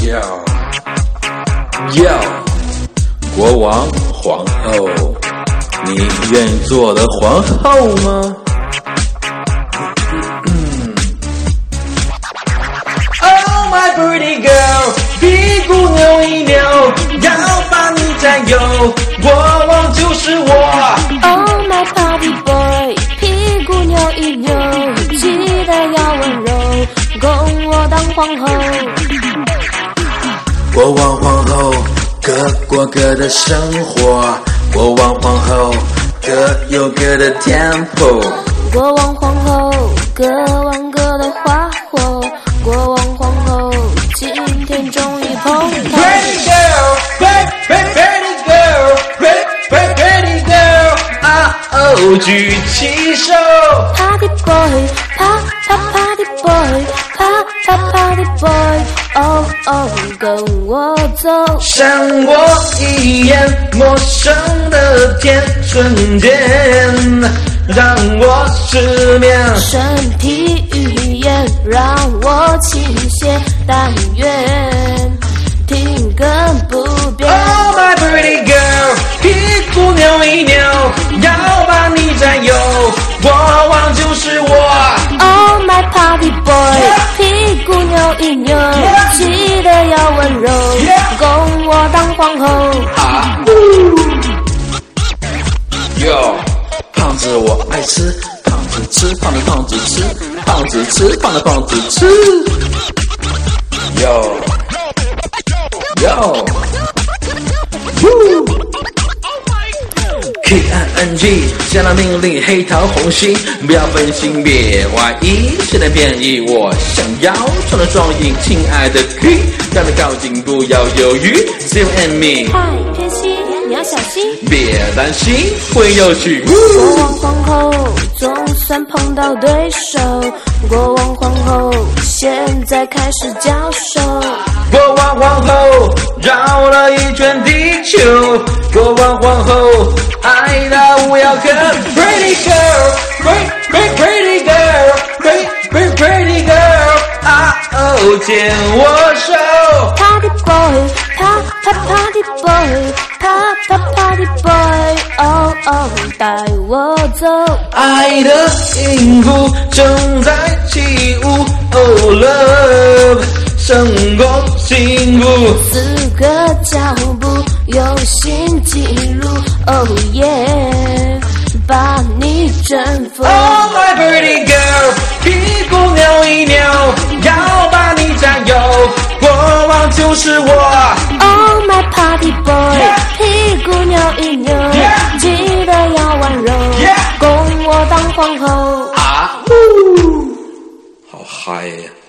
国王皇后，你愿意做我的皇后吗？Oh my pretty girl， 屁股扭一扭，要把你占有，国王就是我。 Oh my party boy， 屁股扭一扭，记得要温柔，供我当皇后。 国王皇后，各过各的生活，国王皇后各有各的天赋。 国王皇后，各玩各的花火，国王皇后，今天终于碰头。 Pretty girl， pretty girl， pretty girl， 啊哦，举起手。 Party boy， party boy， party boy， 哦哦，跟我走。 闪过一眼陌生的天，瞬间让我失眠。 身体语言让我倾斜，但愿听更不变。 Oh my pretty girl， 屁股扭一扭，要把你占有，国王就是我。 Oh my party boy， 屁股扭一扭，记得要温柔，供我当皇后。 哟，胖子我爱吃，胖子吃，胖的胖子吃，胖子吃，胖的胖子吃。哟哟，KING 下达命令，黑桃红心，不要分心，别怀疑，谁的便宜我想要，穿了双影，亲爱的 K， 让你靠近，不要犹豫 ，See you and me， 太偏心，你要小心， 别担心，会有趣。 国王皇后，总算碰到对手，国王皇后，现在开始交手。 国王皇后绕了一圈地球，国王皇后爱到无药可 Pretty girl，pretty girl，pretty girl， 啊哦，牵我手。 Party boy，party boy，party boy， 哦哦，带我走。 爱的音符正在起舞 ，Oh love， 成功幸福。 4个脚步用心记录 ，Oh yeah， 把你征服。 Oh my pretty girl， 屁股扭一扭，要把你占有，国王就是我。 Oh my party boy， 屁股扭一扭，记得要温柔，供我当皇后。 好嗨呀！